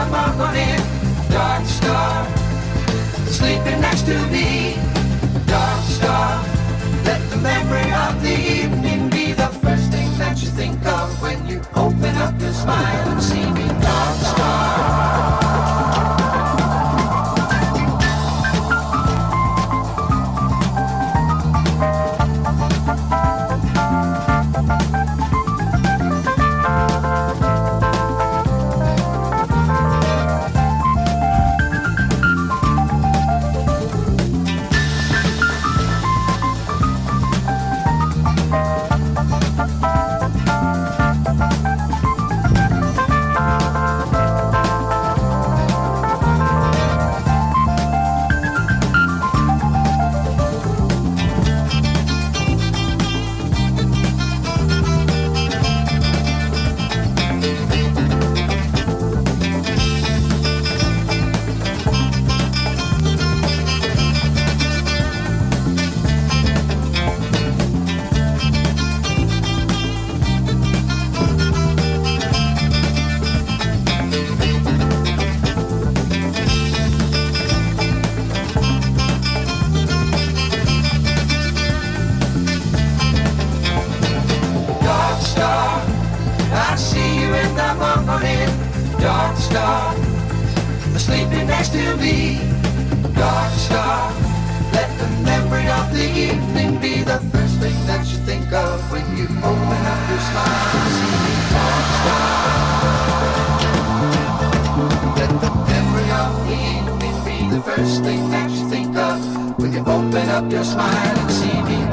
morning. Dark star, sleeping next to me. Dark star, let the memory of the evening be the first thing that you think of when you open up your smile and see me. Dark star. Dark star, sleeping next to me. Dark star, let the memory of the evening be the first thing that you think of when you open up your smile and see me. Dark star, let the memory of the evening be the first thing that you think of when you open up your smile and see me.